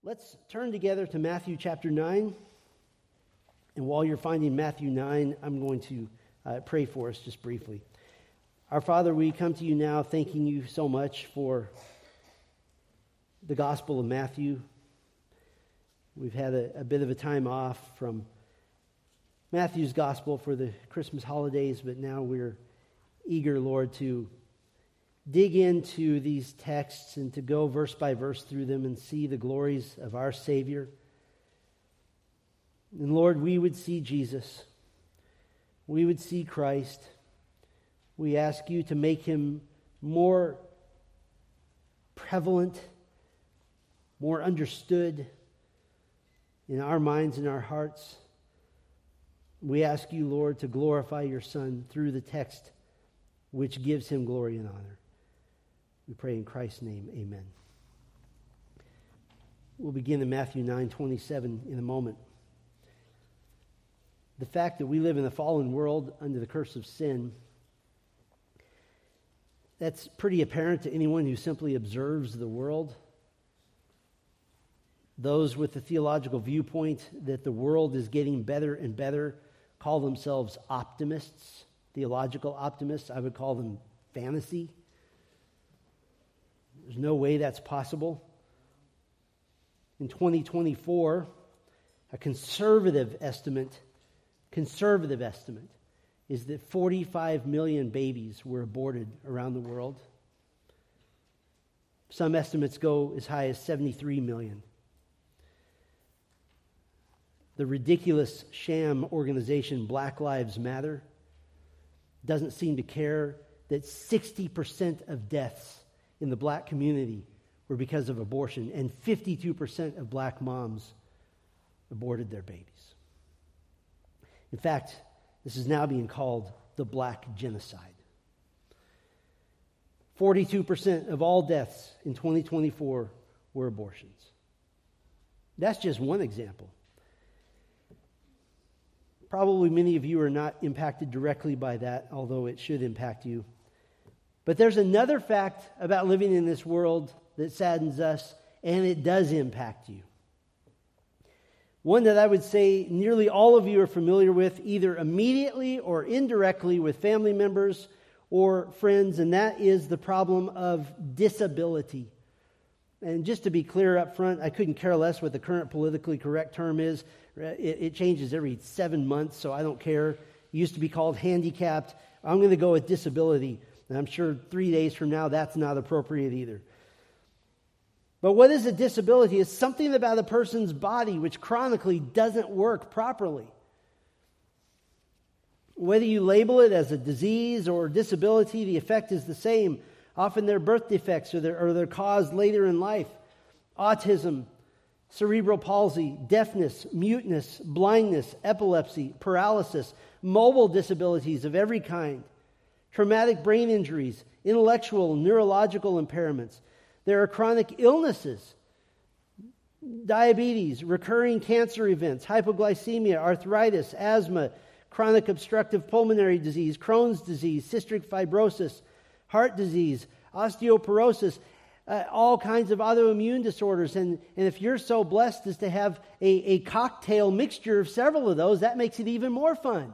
Let's turn together to Matthew chapter 9. And while you're finding Matthew 9, I'm going to pray for us just briefly. Our Father, we come to you now thanking you so much for the Gospel of Matthew. We've had a bit of a time off from Matthew's Gospel for the Christmas holidays, but now we're eager, Lord, to dig into these texts and to go verse by verse through them and see the glories of our Savior. And Lord, we would see Jesus. We would see Christ. We ask you to make him more prevalent, more understood in our minds and our hearts. We ask you, Lord, to glorify your Son through the text which gives him glory and honor. We pray in Christ's name, amen. We'll begin in Matthew 9:27 in a moment. The fact that we live in a fallen world under the curse of sin, that's pretty apparent to anyone who simply observes the world. Those with the theological viewpoint that the world is getting better and better call themselves optimists, theological optimists. I would call them fantasy. There's no way that's possible. In 2024, a conservative estimate is that 45 million babies were aborted around the world. Some estimates go as high as 73 million. The ridiculous sham organization Black Lives Matter doesn't seem to care that 60% of deaths in the black community were because of abortion, and 52% of black moms aborted their babies. In fact, this is now being called the black genocide. 42% of all deaths in 2024 were abortions. That's just one example. Probably many of you are not impacted directly by that, although it should impact you. But there's another fact about living in this world that saddens us, and it does impact you. One that I would say nearly all of you are familiar with, either immediately or indirectly with family members or friends, and that is the problem of disability. And just to be clear up front, I couldn't care less what the current politically correct term is. It changes every 7 months, so I don't care. It used to be called handicapped. I'm going to go with disability. And I'm sure 3 days from now, that's not appropriate either. But what is a disability? It's something about a person's body which chronically doesn't work properly. Whether you label it as a disease or disability, the effect is the same. Often they're birth defects or they're caused later in life. Autism, cerebral palsy, deafness, muteness, blindness, epilepsy, paralysis, mobile disabilities of every kind, traumatic brain injuries, intellectual and neurological impairments. There are chronic illnesses, diabetes, recurring cancer events, hypoglycemia, arthritis, asthma, chronic obstructive pulmonary disease, Crohn's disease, cystic fibrosis, heart disease, osteoporosis, all kinds of autoimmune disorders. And if you're so blessed as to have a cocktail mixture of several of those, that makes it even more fun.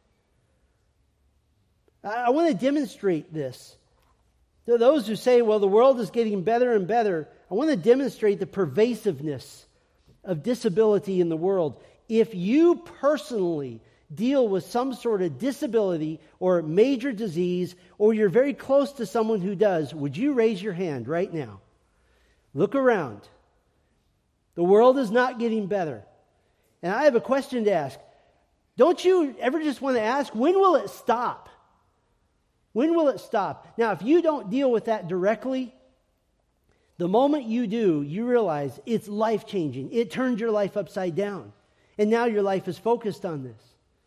I want to demonstrate this. To those who say, well, the world is getting better and better, I want to demonstrate the pervasiveness of disability in the world. If you personally deal with some sort of disability or major disease, or you're very close to someone who does, would you raise your hand right now? Look around. The world is not getting better. And I have a question to ask. Don't you ever just want to ask, when will it stop? When will it stop? Now, if you don't deal with that directly, the moment you do, you realize it's life-changing. It turned your life upside down. And now your life is focused on this.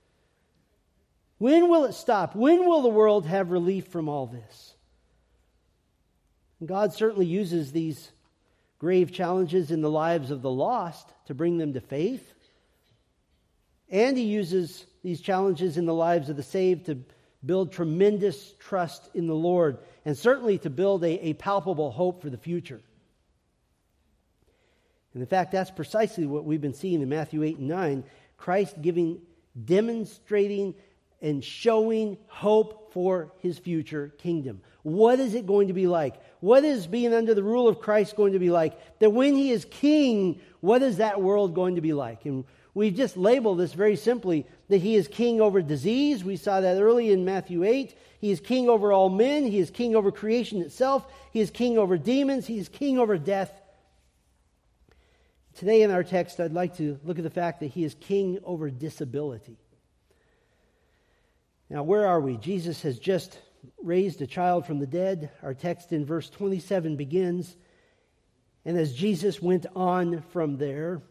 When will it stop? When will the world have relief from all this? And God certainly uses these grave challenges in the lives of the lost to bring them to faith. And He uses these challenges in the lives of the saved to build tremendous trust in the Lord, and certainly to build a palpable hope for the future. And in fact, that's precisely what we've been seeing in Matthew 8 and 9. Christ demonstrating and showing hope for his future kingdom. What is it going to be like? What is being under the rule of Christ going to be like? That when he is king, what is that world going to be like? And we've just labeled this very simply that he is king over disease. We saw that early in Matthew 8. He is king over all men. He is king over creation itself. He is king over demons. He is king over death. Today in our text, I'd like to look at the fact that he is king over disability. Now, where are we? Jesus has just raised a child from the dead. Our text in verse 27 begins, and as Jesus went on from there,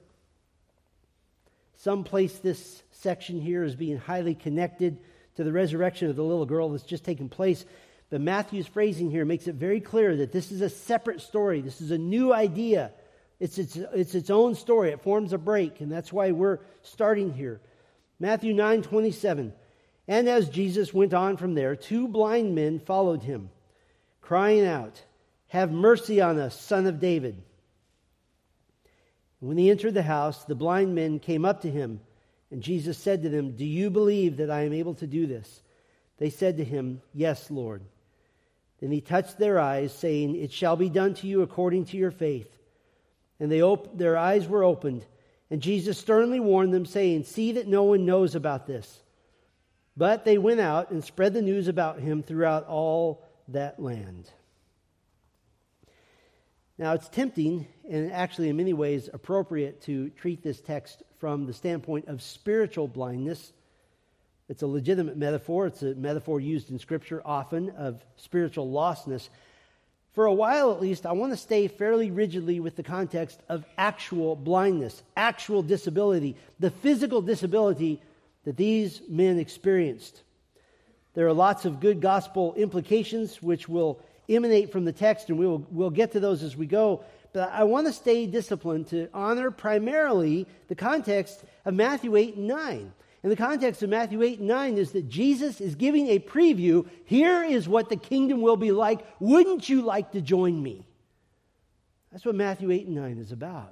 some place this section here is being highly connected to the resurrection of the little girl that's just taken place. But Matthew's phrasing here makes it very clear that this is a separate story. This is a new idea. It's its own story. It forms a break, and that's why we're starting here. Matthew 9:27. And as Jesus went on from there, 2 blind men followed him, crying out, "Have mercy on us, Son of David." And when he entered the house, the blind men came up to him, and Jesus said to them, "Do you believe that I am able to do this?" They said to him, "Yes, Lord." Then he touched their eyes, saying, "It shall be done to you according to your faith." And their eyes were opened, and Jesus sternly warned them, saying, "See that no one knows about this." But they went out and spread the news about him throughout all that land. Now, it's tempting and actually in many ways appropriate to treat this text from the standpoint of spiritual blindness. It's a legitimate metaphor. It's a metaphor used in Scripture often of spiritual lostness. For a while at least, I want to stay fairly rigidly with the context of actual blindness, actual disability, the physical disability that these men experienced. There are lots of good gospel implications which will emanate from the text, and we'll get to those as we go. But I want to stay disciplined to honor primarily the context of Matthew 8 and 9. And the context of Matthew 8 and 9 is that Jesus is giving a preview. Here is what the kingdom will be like. Wouldn't you like to join me? That's what Matthew 8 and 9 is about.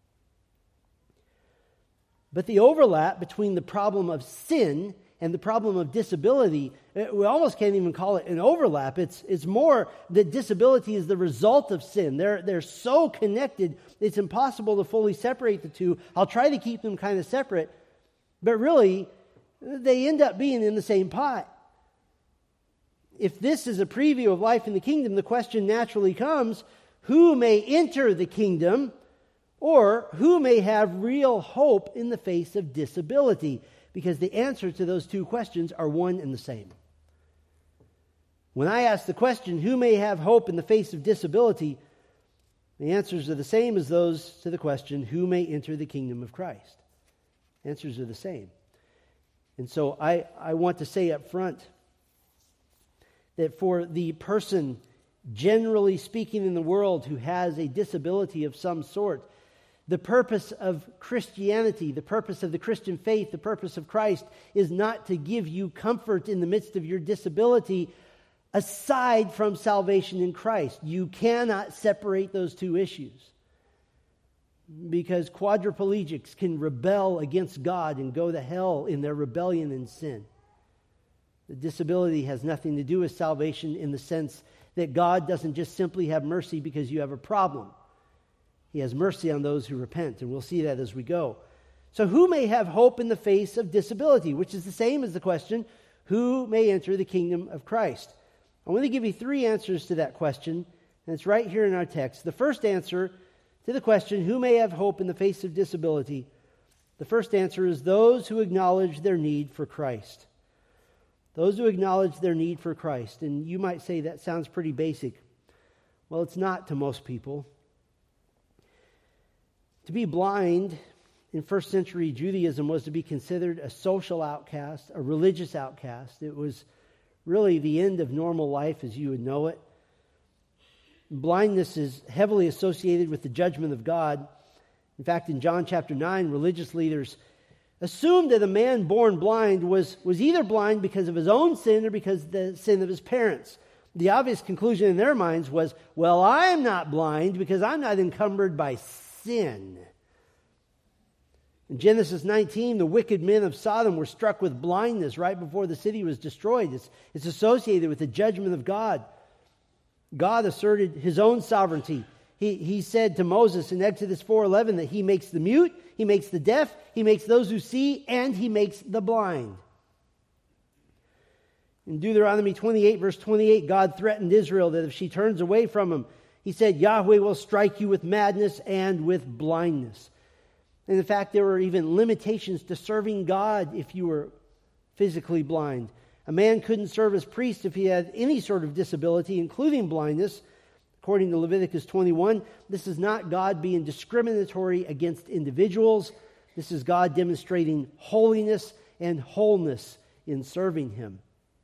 But the overlap between the problem of sin and the problem of disability, we almost can't even call it an overlap. It's more that disability is the result of sin. They're so connected, it's impossible to fully separate the two. I'll try to keep them kind of separate, but really, they end up being in the same pot. If this is a preview of life in the kingdom, the question naturally comes, who may enter the kingdom? Or who may have real hope in the face of disability? Because the answer to those two questions are one and the same. When I ask the question, who may have hope in the face of disability, the answers are the same as those to the question, who may enter the kingdom of Christ? Answers are the same. And so I want to say up front that for the person, generally speaking in the world, who has a disability of some sort, the purpose of Christianity, the purpose of the Christian faith, the purpose of Christ is not to give you comfort in the midst of your disability aside from salvation in Christ. You cannot separate those two issues because quadriplegics can rebel against God and go to hell in their rebellion and sin. The disability has nothing to do with salvation in the sense that God doesn't just simply have mercy because you have a problem. He has mercy on those who repent, and we'll see that as we go. So who may have hope in the face of disability, which is the same as the question, who may enter the kingdom of Christ? I want to give you 3 answers to that question, and it's right here in our text. The first answer to the question, who may have hope in the face of disability, the first answer is those who acknowledge their need for Christ. Those who acknowledge their need for Christ. And you might say that sounds pretty basic. Well, it's not to most people. To be blind in first century Judaism was to be considered a social outcast, a religious outcast. It was really the end of normal life as you would know it. Blindness is heavily associated with the judgment of God. In fact, in John chapter 9, religious leaders assumed that a man born blind was either blind because of his own sin or because of the sin of his parents. The obvious conclusion in their minds was, well, I'm not blind because I'm not encumbered by sin. In Genesis 19, the wicked men of Sodom were struck with blindness right before the city was destroyed. It's associated with the judgment of God. God asserted his own sovereignty. He said to Moses in Exodus 4:11 that he makes the mute, he makes the deaf, he makes those who see, and he makes the blind. In Deuteronomy 28, verse 28, God threatened Israel that if she turns away from him, he said, Yahweh will strike you with madness and with blindness. And in fact, there were even limitations to serving God if you were physically blind. A man couldn't serve as priest if he had any sort of disability, including blindness. According to Leviticus 21, this is not God being discriminatory against individuals. This is God demonstrating holiness and wholeness in serving him.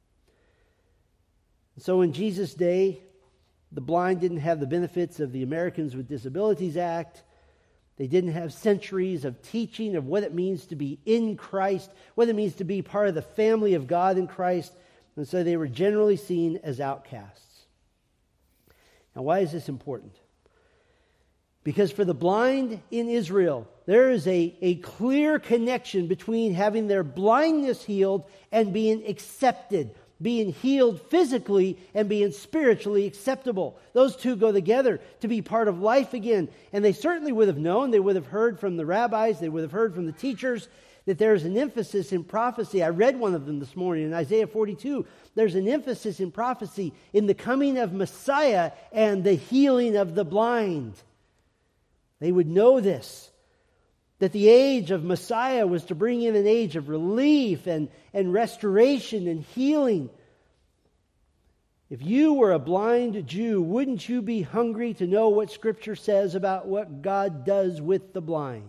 So in Jesus' day, the blind didn't have the benefits of the Americans with Disabilities Act. They didn't have centuries of teaching of what it means to be in Christ, what it means to be part of the family of God in Christ. And so they were generally seen as outcasts. Now, why is this important? Because for the blind in Israel, there is a clear connection between having their blindness healed and being accepted, being healed physically and being spiritually acceptable. Those two go together to be part of life again. And they certainly would have known, they would have heard from the rabbis, they would have heard from the teachers that there's an emphasis in prophecy. I read one of them this morning in Isaiah 42. There's an emphasis in prophecy in the coming of Messiah and the healing of the blind. They would know this, that the age of Messiah was to bring in an age of relief and restoration and healing. If you were a blind Jew, wouldn't you be hungry to know what Scripture says about what God does with the blind?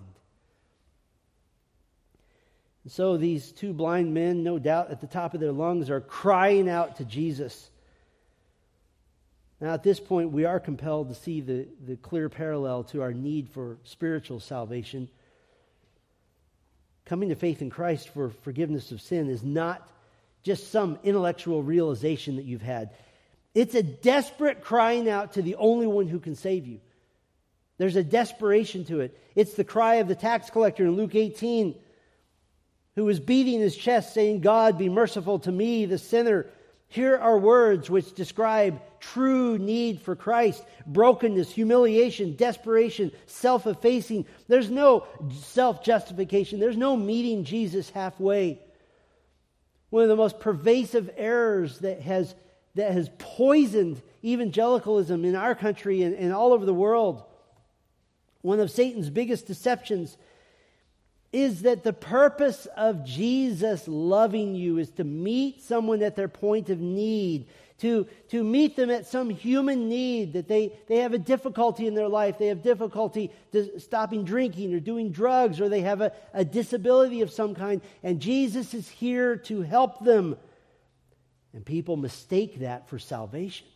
And so these two blind men, no doubt at the top of their lungs, are crying out to Jesus. Now at this point, we are compelled to see the clear parallel to our need for spiritual salvation. Coming to faith in Christ for forgiveness of sin is not just some intellectual realization that you've had. It's a desperate crying out to the only one who can save you. There's a desperation to it. It's the cry of the tax collector in Luke 18, who was beating his chest saying, God, be merciful to me, the sinner. Here are words which describe true need for Christ: brokenness, humiliation, desperation, self-effacing. There's no self-justification. There's no meeting Jesus halfway. One of the most pervasive errors that has poisoned evangelicalism in our country and all over the world, one of Satan's biggest deceptions, is that the purpose of Jesus loving you is to meet someone at their point of need, to meet them at some human need, that they have a difficulty in their life, they have difficulty stopping drinking or doing drugs, or they have a disability of some kind, and Jesus is here to help them. And people mistake that for salvation.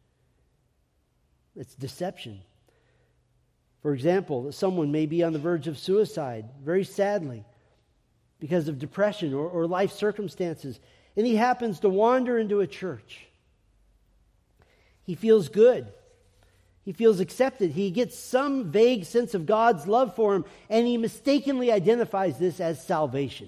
It's deception. For example, someone may be on the verge of suicide, very sadly, because of depression or life circumstances, and he happens to wander into a church. He feels good. He feels accepted. He gets some vague sense of God's love for him, and he mistakenly identifies this as salvation.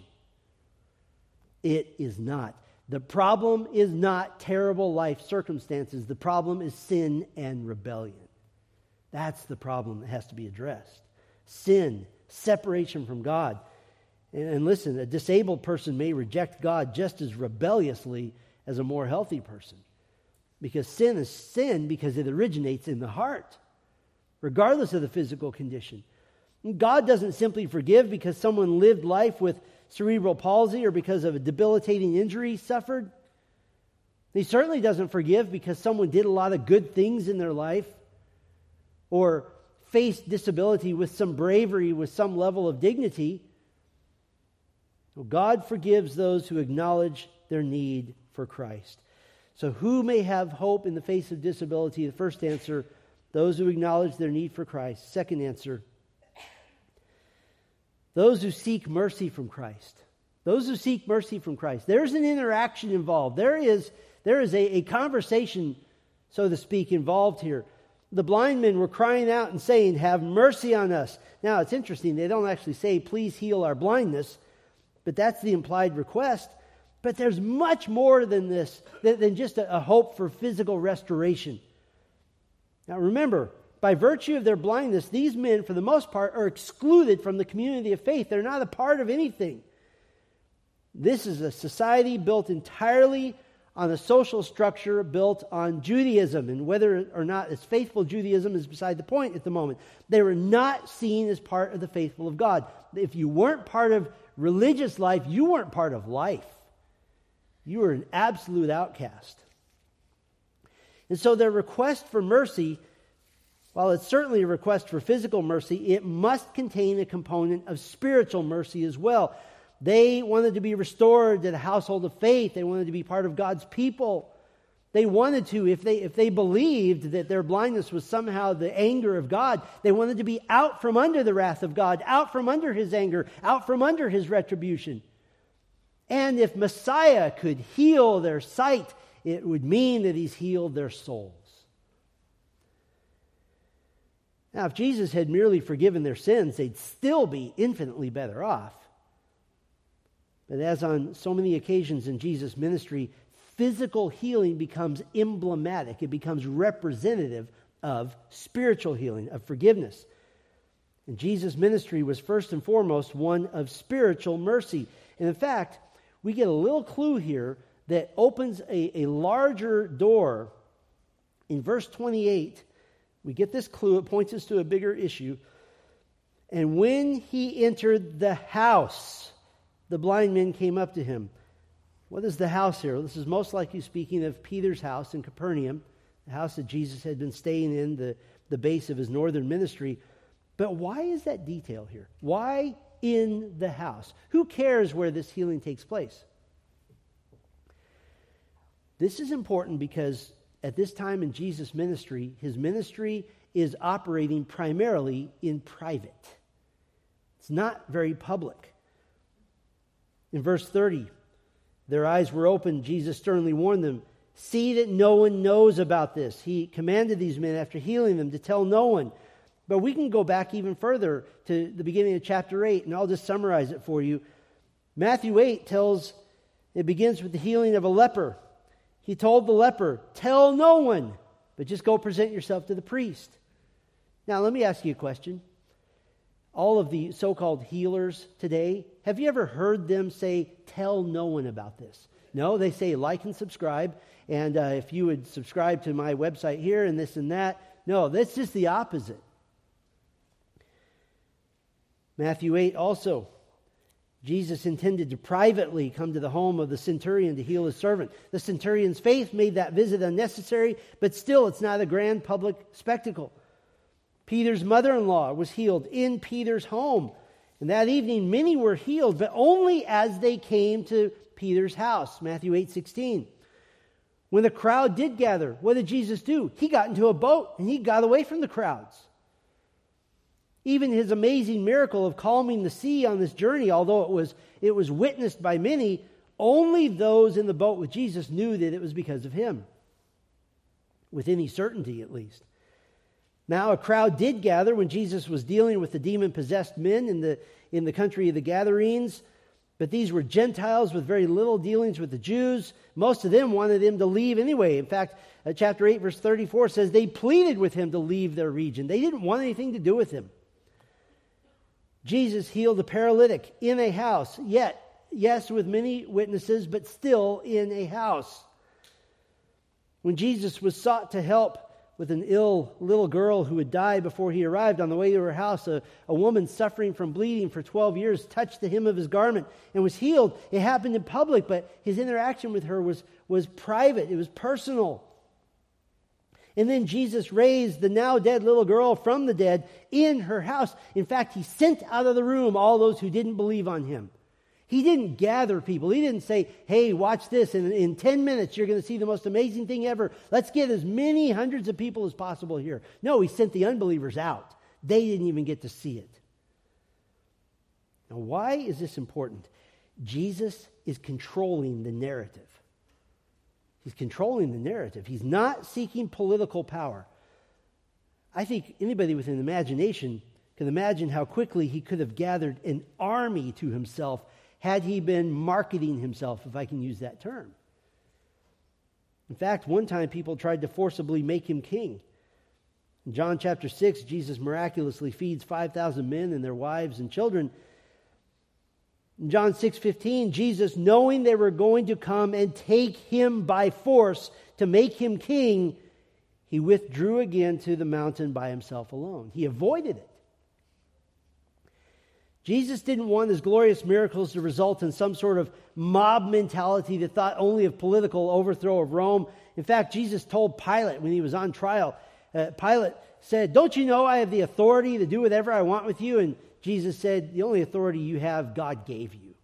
It is not. The problem is not terrible life circumstances. The problem is sin and rebellion. That's the problem that has to be addressed. Sin, separation from God. And listen, a disabled person may reject God just as rebelliously as a more healthy person. Because sin is sin because it originates in the heart, regardless of the physical condition. God doesn't simply forgive because someone lived life with cerebral palsy or because of a debilitating injury suffered. He certainly doesn't forgive because someone did a lot of good things in their life, or faced disability with some bravery, with some level of dignity. Well, God forgives those who acknowledge their need for Christ. So who may have hope in the face of disability? The first answer, those who acknowledge their need for Christ. Second answer, those who seek mercy from Christ. Those who seek mercy from Christ. There's an interaction involved. There is a conversation, so to speak, involved here. The blind men were crying out and saying, "Have mercy on us." Now, it's interesting. They don't actually say, "Please heal our blindness," but that's the implied request. But there's much more than this, than just a hope for physical restoration. Now, remember, by virtue of their blindness, these men, for the most part, are excluded from the community of faith. They're not a part of anything. This is a society built entirely on a social structure built on Judaism, and whether or not it's faithful Judaism is beside the point at the moment. They were not seen as part of the faithful of God. If you weren't part of religious life, you weren't part of life. You were an absolute outcast. And so their request for mercy, while it's certainly a request for physical mercy, it must contain a component of spiritual mercy as well. They wanted to be restored to the household of faith. They wanted to be part of God's people. They wanted to, if they believed that their blindness was somehow the anger of God, they wanted to be out from under the wrath of God, out from under His anger, out from under His retribution. And if Messiah could heal their sight, it would mean that He's healed their souls. Now, if Jesus had merely forgiven their sins, they'd still be infinitely better off. But as on so many occasions in Jesus' ministry, physical healing becomes emblematic. It becomes representative of spiritual healing, of forgiveness. And Jesus' ministry was first and foremost one of spiritual mercy. And in fact, we get a little clue here that opens a larger door. In verse 28, we get this clue. It points us to a bigger issue. And when He entered the house, the blind men came up to Him. What is the house here? This is most likely speaking of Peter's house in Capernaum, the house that Jesus had been staying in, the base of His northern ministry. But why is that detail here? Why in the house? Who cares where this healing takes place? This is important because at this time in Jesus' ministry, His ministry is operating primarily in private. It's not very public. In verse 30, their eyes were opened. Jesus sternly warned them, "See that no one knows about this." He commanded these men after healing them to tell no one. But we can go back even further to the beginning of chapter 8, and I'll just summarize it for you. Matthew 8 it begins with the healing of a leper. He told the leper, "Tell no one, but just go present yourself to the priest." Now, let me ask you a question. All of the so-called healers today, have you ever heard them say, "Tell no one about this"? No, they say, "Like and subscribe, and if you would subscribe to my website here and this and that." No, that's just the opposite. Matthew 8 also, Jesus intended to privately come to the home of the centurion to heal his servant. The centurion's faith made that visit unnecessary, but still it's not a grand public spectacle. Peter's mother-in-law was healed in Peter's home. And that evening, many were healed, but only as they came to Peter's house. Matthew 8:16. When the crowd did gather, what did Jesus do? He got into a boat and He got away from the crowds. Even His amazing miracle of calming the sea on this journey, although it was witnessed by many, only those in the boat with Jesus knew that it was because of Him. With any certainty, at least. Now a crowd did gather when Jesus was dealing with the demon-possessed men in the country of the Gadarenes, but these were Gentiles with very little dealings with the Jews. Most of them wanted Him to leave anyway. In fact, chapter 8, verse 34 says they pleaded with Him to leave their region. They didn't want anything to do with Him. Jesus healed a paralytic in a house, yet, yes, with many witnesses, but still in a house. When Jesus was sought to help with an ill little girl who would die before He arrived, on the way to her house, a woman suffering from bleeding for 12 years touched the hem of His garment and was healed. It happened in public, but His interaction with her was private. It was personal. And then Jesus raised the now dead little girl from the dead in her house. In fact, He sent out of the room all those who didn't believe on Him. He didn't gather people. He didn't say, "Hey, watch this, and in 10 minutes you're going to see the most amazing thing ever. Let's get as many hundreds of people as possible here." No, He sent the unbelievers out. They didn't even get to see it. Now, why is this important? Jesus is controlling the narrative. He's controlling the narrative. He's not seeking political power. I think anybody with an imagination can imagine how quickly he could have gathered an army to himself had he been marketing himself, if I can use that term. In fact, one time people tried to forcibly make him king. In John chapter 6, Jesus miraculously feeds 5,000 men and their wives and children. In John 6:15, Jesus, knowing they were going to come and take him by force to make him king, he withdrew again to the mountain by himself alone. He avoided it. Jesus didn't want his glorious miracles to result in some sort of mob mentality that thought only of political overthrow of Rome. In fact, Jesus told Pilate when he was on trial, Pilate said, "Don't you know I have the authority to do whatever I want with you?" And Jesus said, "The only authority you have, God gave you."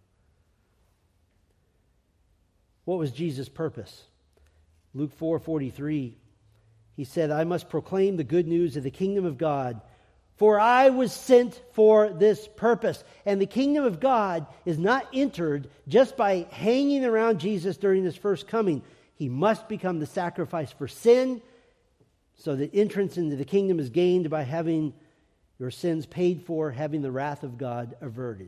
What was Jesus' purpose? Luke 4:43, he said, "I must proclaim the good news of the kingdom of God, for I was sent for this purpose." And the kingdom of God is not entered just by hanging around Jesus during his first coming. He must become the sacrifice for sin, so that entrance into the kingdom is gained by having your sins paid for, having the wrath of God averted.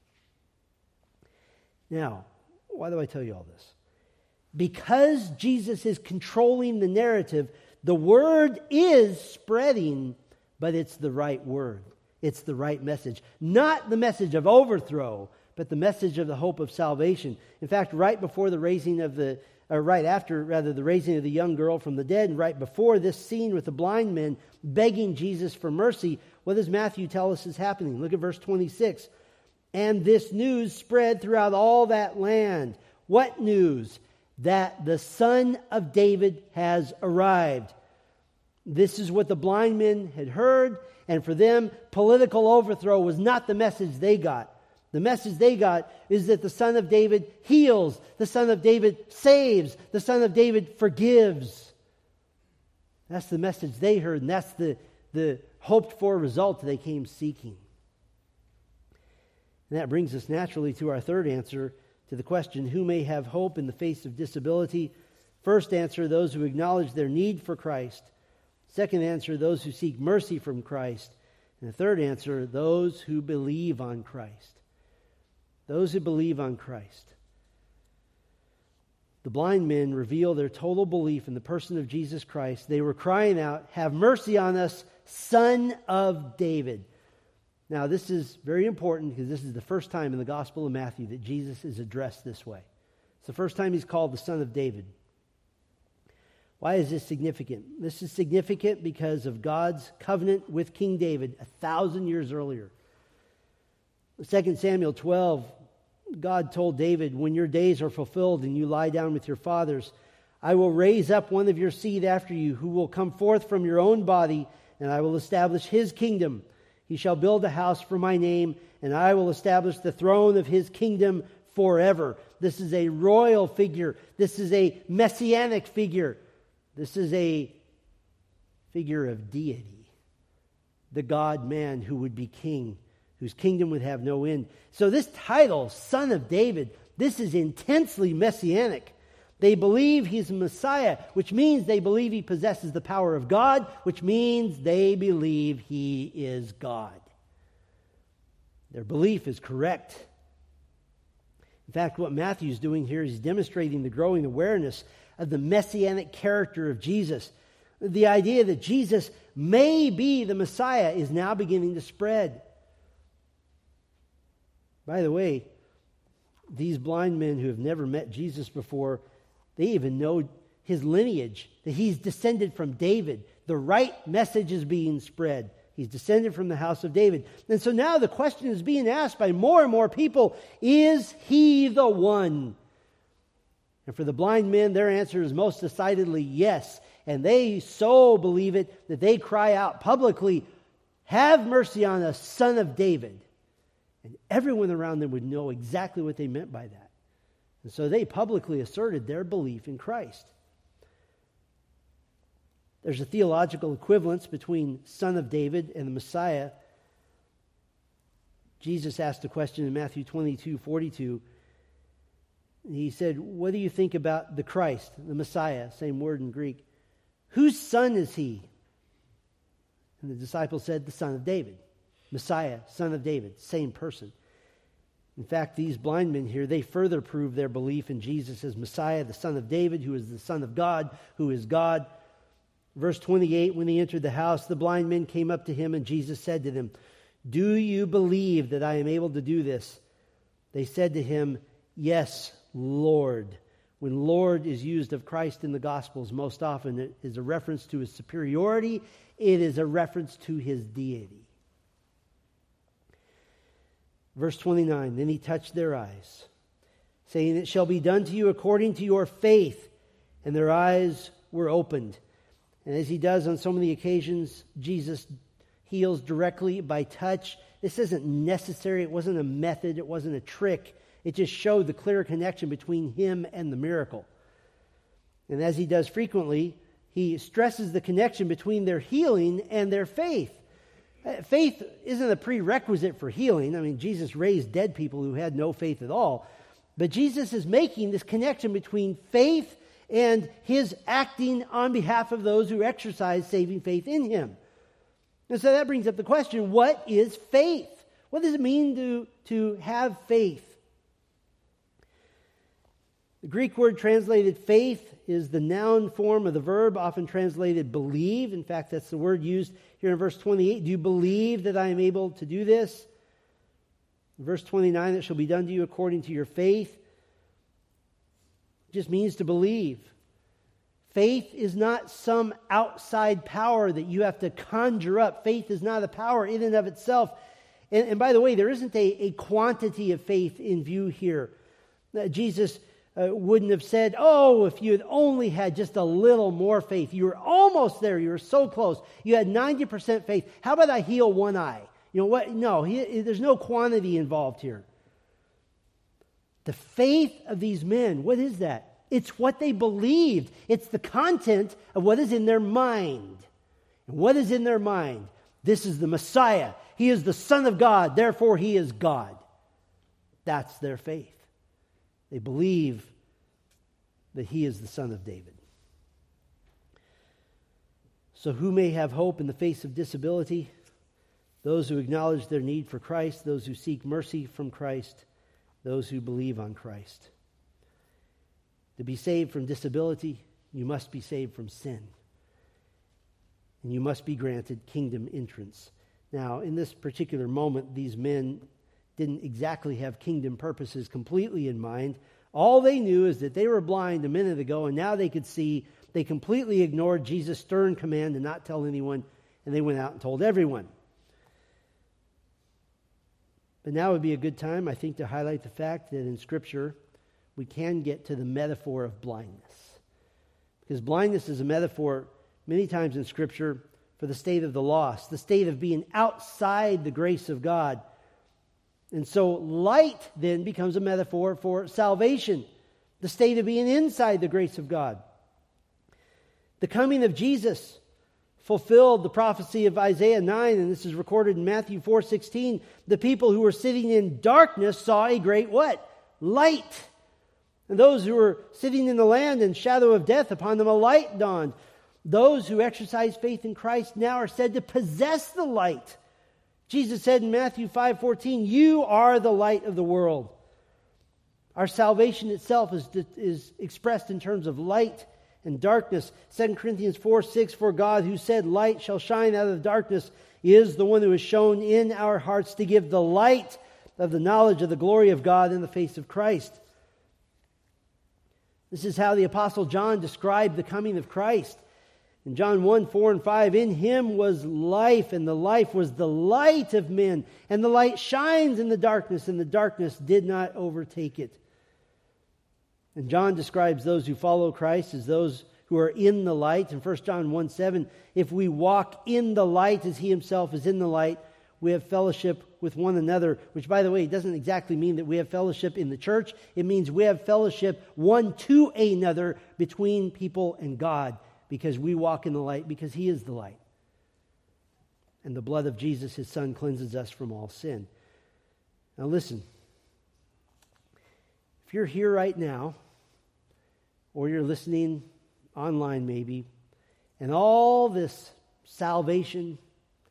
Now, why do I tell you all this? Because Jesus is controlling the narrative, the word is spreading, but it's the right word. It's the right message. Not the message of overthrow, but the message of the hope of salvation. In fact, right after the raising of the young girl from the dead, and right before this scene with the blind men begging Jesus for mercy, what does Matthew tell us is happening? Look at verse 26. "And this news spread throughout all that land." What news? That the Son of David has arrived. This is what the blind men had heard, and for them, political overthrow was not the message they got. The message they got is that the Son of David heals, the Son of David saves, the Son of David forgives. That's the message they heard, and that's the hoped-for result they came seeking. And that brings us naturally to our third answer to the question, who may have hope in the face of disability? First answer, those who acknowledge their need for Christ. Second answer, those who seek mercy from Christ. And the third answer, those who believe on Christ. Those who believe on Christ. The blind men reveal their total belief in the person of Jesus Christ. They were crying out, "Have mercy on us, Son of David." Now, this is very important because this is the first time in the Gospel of Matthew that Jesus is addressed this way. It's the first time he's called the Son of David. Why is this significant? This is significant because of God's covenant with King David 1,000 years earlier. In 2 Samuel 12, God told David, "When your days are fulfilled and you lie down with your fathers, I will raise up one of your seed after you who will come forth from your own body, and I will establish his kingdom. He shall build a house for my name, and I will establish the throne of his kingdom forever." This is a royal figure. This is a messianic figure. This is a figure of deity. The God-man who would be king, whose kingdom would have no end. So this title, Son of David, this is intensely messianic. They believe he's a Messiah, which means they believe he possesses the power of God, which means they believe he is God. Their belief is correct. In fact, what Matthew's doing here is demonstrating the growing awareness of the messianic character of Jesus. The idea that Jesus may be the Messiah is now beginning to spread. By the way, these blind men who have never met Jesus before, they even know his lineage, that he's descended from David. The right message is being spread. He's descended from the house of David. And so now the question is being asked by more and more people, is he the one? And for the blind men, their answer is most decidedly yes. And they so believe it that they cry out publicly, "Have mercy on us, Son of David." And everyone around them would know exactly what they meant by that. And so they publicly asserted their belief in Christ. There's a theological equivalence between Son of David and the Messiah. Jesus asked a question in Matthew 22:42. He said, "What do you think about the Christ, the Messiah?" Same word in Greek. "Whose son is he?" And the disciples said, the Son of David. Messiah, Son of David, same person. In fact, these blind men here, they further prove their belief in Jesus as Messiah, the Son of David, who is the Son of God, who is God. Verse 28, when he entered the house, the blind men came up to him, and Jesus said to them, do you believe that I am able to do this? They said to him, yes, Lord. When Lord is used of Christ in the Gospels, most often it is a reference to his superiority. It is a reference to his deity. Verse 29, then he touched their eyes, saying, it shall be done to you according to your faith. And their eyes were opened. And as he does on so many occasions, Jesus heals directly by touch. This isn't necessary. It wasn't a method. It wasn't a trick. It just showed the clear connection between him and the miracle. And as he does frequently, he stresses the connection between their healing and their faith. Faith isn't a prerequisite for healing. I mean, Jesus raised dead people who had no faith at all. But Jesus is making this connection between faith and his acting on behalf of those who exercise saving faith in him. And so that brings up the question, what is faith? What does it mean to have faith? The Greek word translated faith is the noun form of the verb, often translated believe. In fact, that's the word used here in verse 28. Do you believe that I am able to do this? In verse 29, it shall be done to you according to your faith. It just means to believe. Faith is not some outside power that you have to conjure up. Faith is not a power in and of itself. And by the way, there isn't a quantity of faith in view here. Jesus wouldn't have said, oh, if you had only had just a little more faith. You were almost there. You were so close. You had 90% faith. How about I heal one eye? You know what? No, there's no quantity involved here. The faith of these men, what is that? It's what they believed. It's the content of what is in their mind. And what is in their mind? This is the Messiah. He is the Son of God. Therefore, he is God. That's their faith. They believe that he is the Son of David. So who may have hope in the face of disability? Those who acknowledge their need for Christ, those who seek mercy from Christ, those who believe on Christ. To be saved from disability, you must be saved from sin. And you must be granted kingdom entrance. Now, in this particular moment, these men didn't exactly have kingdom purposes completely in mind. All they knew is that they were blind a minute ago, and now they could see. They completely ignored Jesus' stern command to not tell anyone, and they went out and told everyone. But now would be a good time, I think, to highlight the fact that in Scripture, we can get to the metaphor of blindness. Because blindness is a metaphor many times in Scripture for the state of the lost, the state of being outside the grace of God. And so light then becomes a metaphor for salvation, the state of being inside the grace of God. The coming of Jesus fulfilled the prophecy of Isaiah 9, and this is recorded in Matthew 4:16. The people who were sitting in darkness saw a great what? Light. And those who were sitting in the land and shadow of death, upon them a light dawned. Those who exercise faith in Christ now are said to possess the light. Jesus said in Matthew 5:14, you are the light of the world. Our salvation itself is expressed in terms of light and darkness. 2 Corinthians 4:6, for God who said light shall shine out of darkness is the one who has shown in our hearts to give the light of the knowledge of the glory of God in the face of Christ. This is how the Apostle John described the coming of Christ. In John 1:4-5, in him was life, and the life was the light of men. And the light shines in the darkness, and the darkness did not overtake it. And John describes those who follow Christ as those who are in the light. In 1 John 1:7, if we walk in the light as he himself is in the light, we have fellowship with one another, which, by the way, doesn't exactly mean that we have fellowship in the church. It means we have fellowship one to another between people and God, because we walk in the light, because he is the light. And the blood of Jesus, his Son, cleanses us from all sin. Now listen, if you're here right now, or you're listening online maybe, and all this salvation,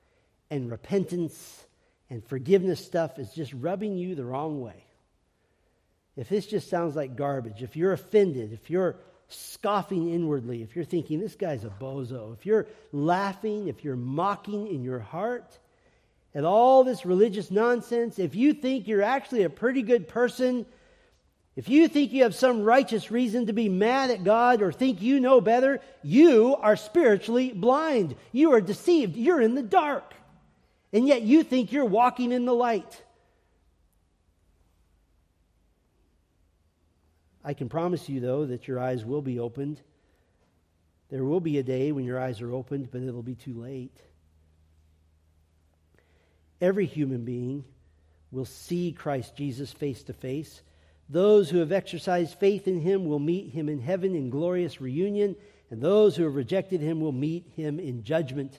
and repentance and forgiveness stuff is just rubbing you the wrong way, if this just sounds like garbage, if you're offended, if you're scoffing inwardly, if you're thinking, this guy's a bozo, if you're laughing, if you're mocking in your heart at all this religious nonsense, if you think you're actually a pretty good person, if you think you have some righteous reason to be mad at God or think you know better, you are spiritually blind. You are deceived. You're in the dark. And yet you think you're walking in the light. I can promise you, though, that your eyes will be opened. There will be a day when your eyes are opened, but it'll be too late. Every human being will see Christ Jesus face to face. Those who have exercised faith in him will meet him in heaven in glorious reunion, and those who have rejected him will meet him in judgment.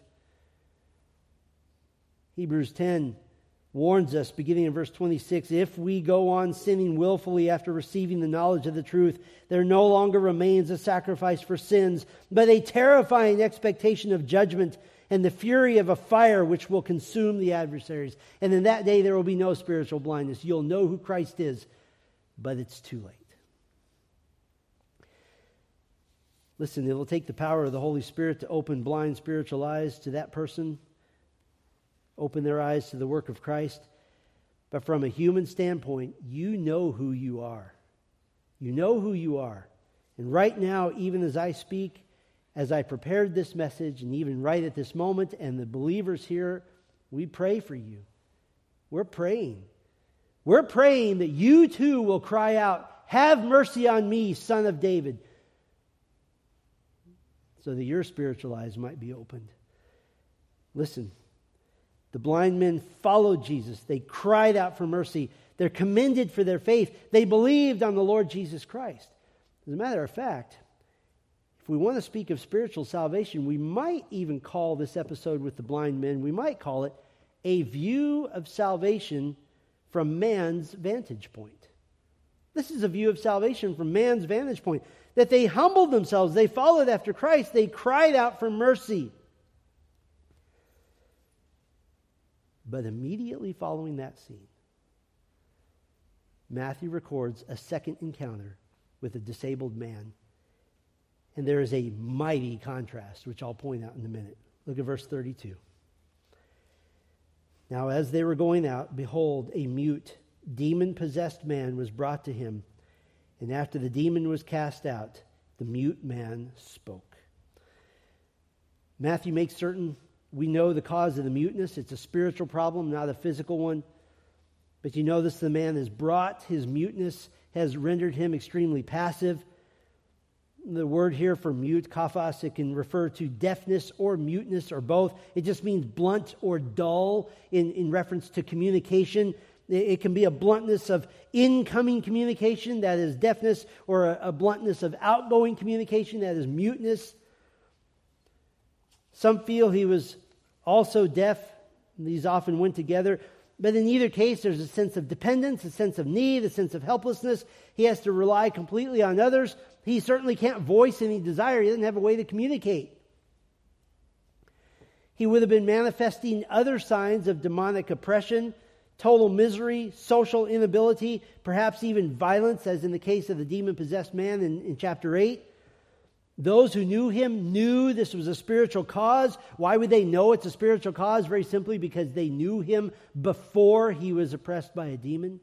Hebrews 10 warns us, beginning in verse 26, if we go on sinning willfully after receiving the knowledge of the truth, there no longer remains a sacrifice for sins, but a terrifying expectation of judgment and the fury of a fire which will consume the adversaries. And in that day there will be no spiritual blindness. You'll know who Christ is, but it's too late. Listen, it will take the power of the Holy Spirit to open blind spiritual eyes to that person, open their eyes to the work of Christ. But from a human standpoint, you know who you are. You know who you are. And right now, even as I speak, as I prepared this message, and even right at this moment, and the believers here, we pray for you. We're praying. We're praying that you too will cry out, have mercy on me, Son of David, so that your spiritual eyes might be opened. Listen, the blind men followed Jesus. They cried out for mercy. They're commended for their faith. They believed on the Lord Jesus Christ. As a matter of fact, if we want to speak of spiritual salvation, we might even call this episode with the blind men, we might call it a view of salvation from man's vantage point. This is a view of salvation from man's vantage point. That they humbled themselves, they followed after Christ, they cried out for mercy. But immediately following that scene, Matthew records a second encounter with a disabled man. And there is a mighty contrast, which I'll point out in a minute. Look at verse 32. Now as they were going out, behold, a mute, demon-possessed man was brought to him. And after the demon was cast out, the mute man spoke. Matthew makes certain we know the cause of the muteness. It's a spiritual problem, not a physical one. But you notice the man is brought. His muteness has rendered him extremely passive. The word here for mute, kaphos, it can refer to deafness or muteness or both. It just means blunt or dull in reference to communication. It can be a bluntness of incoming communication, that is deafness, or a bluntness of outgoing communication, that is muteness. Some feel he was also deaf. These often went together. But in either case, there's a sense of dependence, a sense of need, a sense of helplessness. He has to rely completely on others. He certainly can't voice any desire. He doesn't have a way to communicate. He would have been manifesting other signs of demonic oppression, total misery, social inability, perhaps even violence, as in the case of the demon-possessed man in chapter 8. Those who knew him knew this was a spiritual cause. Why would they know it's a spiritual cause? Very simply because they knew him before he was oppressed by a demon.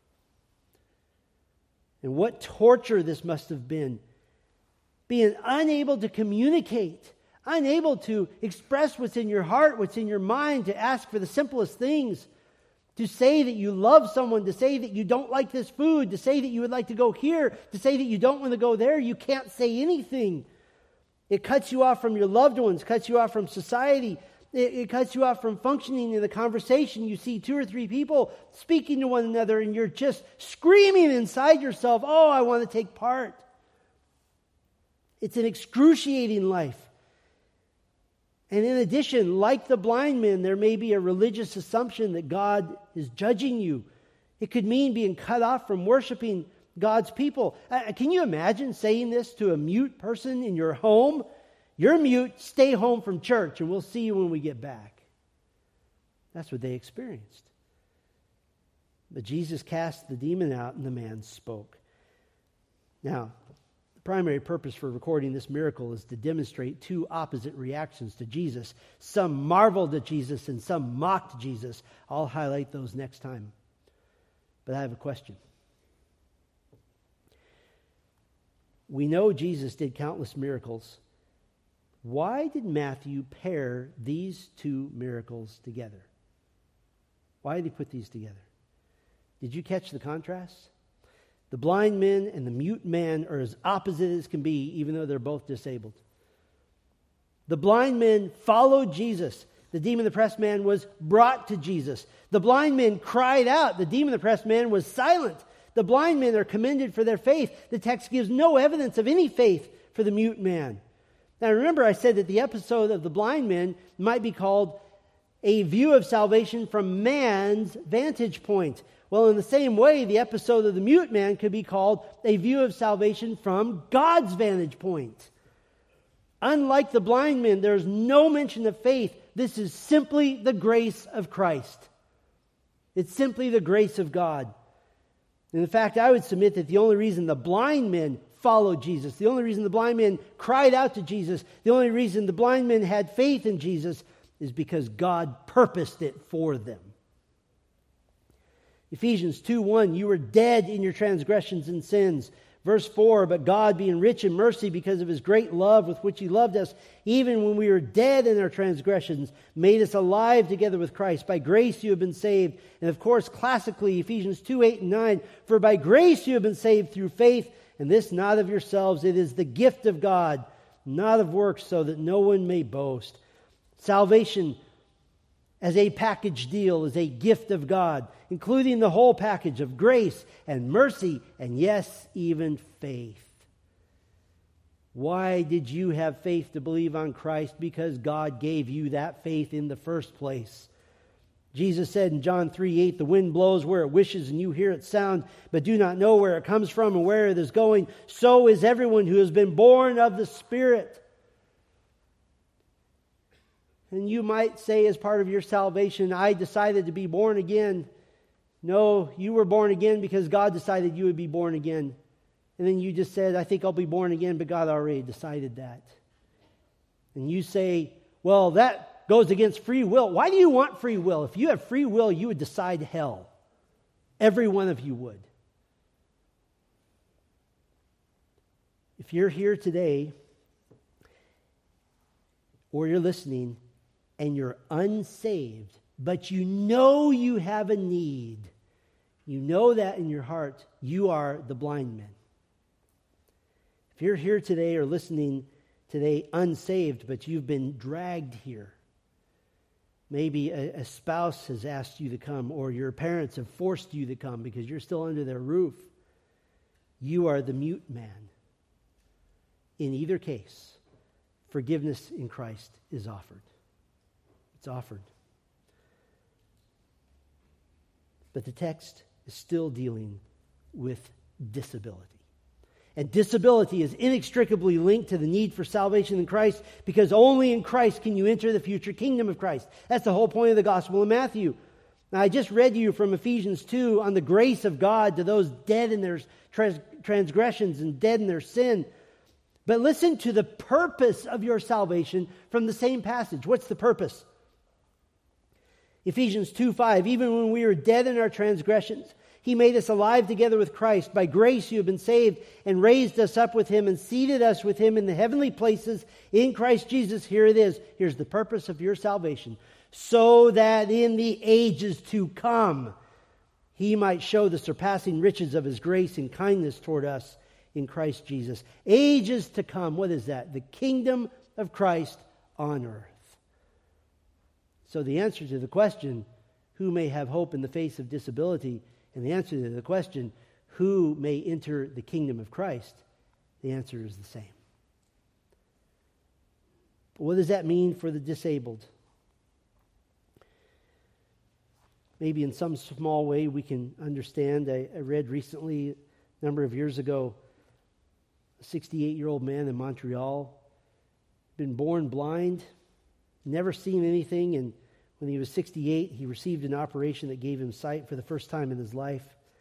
And what torture this must have been. Being unable to communicate, unable to express what's in your heart, what's in your mind, to ask for the simplest things. To say that you love someone, to say that you don't like this food, to say that you would like to go here, to say that you don't want to go there, you can't say anything. It cuts you off from your loved ones, cuts you off from society. It cuts you off from functioning in the conversation. You see 2 or 3 people speaking to one another and you're just screaming inside yourself, oh, I want to take part. It's an excruciating life. And in addition, like the blind men, there may be a religious assumption that God is judging you. It could mean being cut off from worshiping God's people. Can you imagine saying this to a mute person in your home? You're mute, stay home from church, and we'll see you when we get back. That's what they experienced. But Jesus cast the demon out, and the man spoke. Now, the primary purpose for recording this miracle is to demonstrate two opposite reactions to Jesus. Some marveled at Jesus, and some mocked Jesus. I'll highlight those next time. But I have a question. We know Jesus did countless miracles. Why did Matthew pair these two miracles together? Why did he put these together? Did you catch the contrast? The blind man and the mute man are as opposite as can be, even though they're both disabled. The blind man followed Jesus. The demon-oppressed man was brought to Jesus. The blind man cried out. The demon-oppressed man was silent. The blind men are commended for their faith. The text gives no evidence of any faith for the mute man. Now remember, I said that the episode of the blind men might be called a view of salvation from man's vantage point. Well, in the same way, the episode of the mute man could be called a view of salvation from God's vantage point. Unlike the blind men, there's no mention of faith. This is simply the grace of Christ. It's simply the grace of God. And in fact, I would submit that the only reason the blind men followed Jesus, the only reason the blind men cried out to Jesus, the only reason the blind men had faith in Jesus is because God purposed it for them. Ephesians 2:1, you were dead in your transgressions and sins. Verse 4, but God, being rich in mercy because of His great love with which He loved us, even when we were dead in our transgressions, made us alive together with Christ. By grace you have been saved. And of course, classically, Ephesians 2:8 and 9, for by grace you have been saved through faith, and this not of yourselves, it is the gift of God, not of works, so that no one may boast. Salvation as a package deal is a gift of God, including the whole package of grace and mercy and, yes, even faith. Why did you have faith to believe on Christ? Because God gave you that faith in the first place. Jesus said in John 3:8, the wind blows where it wishes and you hear its sound, but do not know where it comes from and where it is going. So is everyone who has been born of the Spirit. And you might say as part of your salvation, I decided to be born again. No, you were born again because God decided you would be born again. And then you just said, I think I'll be born again, but God already decided that. And you say, well, that goes against free will. Why do you want free will? If you have free will, you would decide hell. Every one of you would. If you're here today, or you're listening, and you're unsaved, but you know you have a need, you know that in your heart, you are the blind man. If you're here today or listening today unsaved, but you've been dragged here, maybe a spouse has asked you to come, or your parents have forced you to come because you're still under their roof, you are the mute man. In either case, forgiveness in Christ is offered. It's offered. But the text is still dealing with disability. And disability is inextricably linked to the need for salvation in Christ, because only in Christ can you enter the future kingdom of Christ. That's the whole point of the Gospel of Matthew. Now, I just read to you from Ephesians 2 on the grace of God to those dead in their transgressions and dead in their sin. But listen to the purpose of your salvation from the same passage. What's the purpose? Ephesians 2:5, even when we were dead in our transgressions, He made us alive together with Christ. By grace you have been saved, and raised us up with Him and seated us with Him in the heavenly places in Christ Jesus. Here it is. Here's the purpose of your salvation. So that in the ages to come, He might show the surpassing riches of His grace and kindness toward us in Christ Jesus. Ages to come. What is that? The kingdom of Christ on earth. So the answer to the question, who may have hope in the face of disability, and the answer to the question, who may enter the kingdom of Christ, the answer is the same. But what does that mean for the disabled? Maybe in some small way we can understand. I read recently, a number of years ago, a 68-year-old man in Montreal, been born blind, never seen anything, and When he was 68, he received an operation that gave him sight for the first time in his life.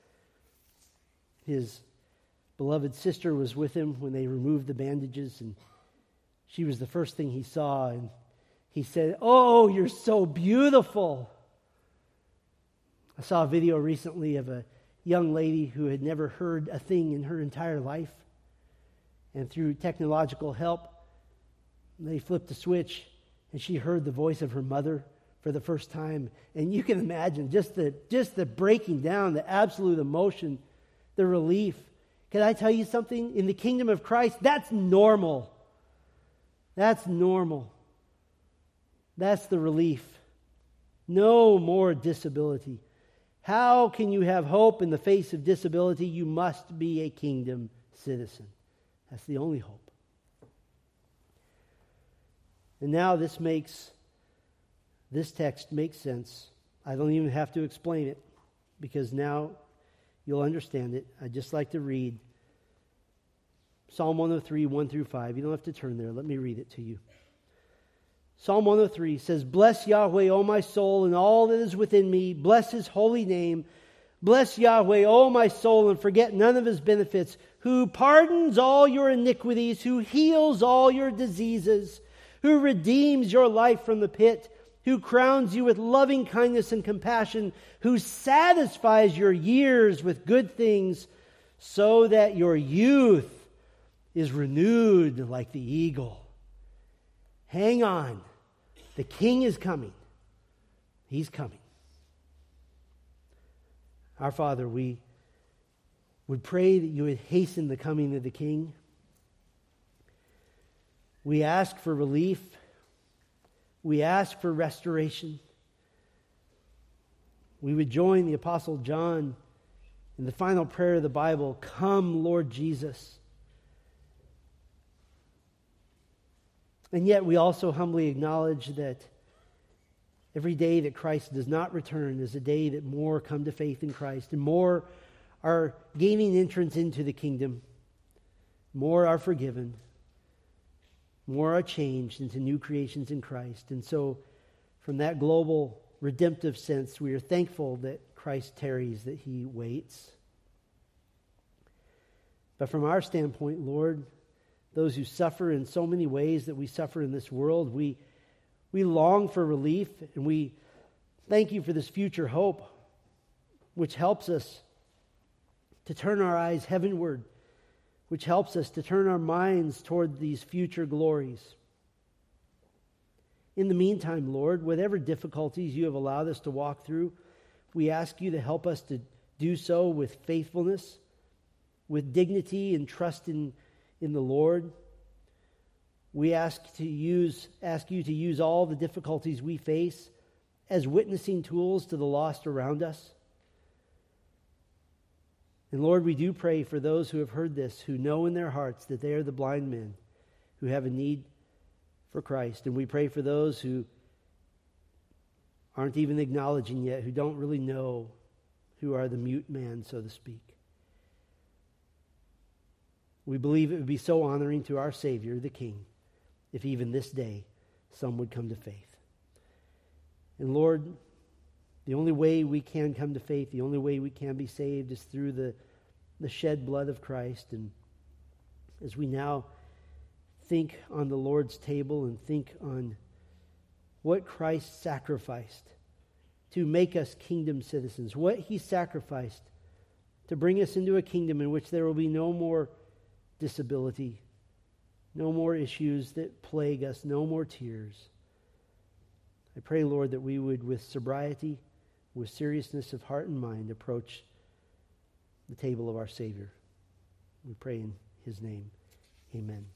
His beloved sister was with him when they removed the bandages, and she was the first thing he saw, and he said, "Oh, you're so beautiful." I saw a video recently of a young lady who had never heard a thing in her entire life, and through technological help, they flipped a switch, and she heard the voice of her mother for the first time. And you can imagine just the breaking down, the absolute emotion, the relief. Can I tell you something? In the kingdom of Christ, that's normal. That's normal. That's the relief. No more disability. How can you have hope in the face of disability? You must be a kingdom citizen. That's the only hope. And now this text makes sense. I don't even have to explain it, because now you'll understand it. I'd just like to read Psalm 103, 1 through 5. You don't have to turn there. Let me read it to you. Psalm 103 says, "Bless Yahweh, O my soul, and all that is within me. Bless his holy name. Bless Yahweh, O my soul, and forget none of his benefits, who pardons all your iniquities, who heals all your diseases, who redeems your life from the pit, who crowns you with loving kindness and compassion, who satisfies your years with good things, so that your youth is renewed like the eagle." Hang on. The King is coming. He's coming. Our Father, we would pray that you would hasten the coming of the King. We ask for relief. We ask for restoration. We would join the Apostle John in the final prayer of the Bible, "Come, Lord Jesus." And yet we also humbly acknowledge that every day that Christ does not return is a day that more come to faith in Christ, and more are gaining entrance into the kingdom. More are forgiven. More are changed into new creations in Christ. And so, from that global redemptive sense, we are thankful that Christ tarries, that he waits. But from our standpoint, Lord, those who suffer in so many ways that we suffer in this world, we long for relief, and we thank you for this future hope, which helps us to turn our eyes heavenward, which helps us to turn our minds toward these future glories. In the meantime, Lord, whatever difficulties you have allowed us to walk through, we ask you to help us to do so with faithfulness, with dignity and trust in the Lord. We ask you to use all the difficulties we face as witnessing tools to the lost around us. And Lord, we do pray for those who have heard this, who know in their hearts that they are the blind men who have a need for Christ. And we pray for those who aren't even acknowledging yet, who don't really know, who are the mute man, so to speak. We believe it would be so honoring to our Savior, the King, if even this day some would come to faith. And Lord, the only way we can come to faith, the only way we can be saved is through the shed blood of Christ. And as we now think on the Lord's table and think on what Christ sacrificed to make us kingdom citizens, what he sacrificed to bring us into a kingdom in which there will be no more disability, no more issues that plague us, no more tears. I pray, Lord, that we would, with sobriety, with seriousness of heart and mind, approach the table of our Savior. We pray in his name. Amen.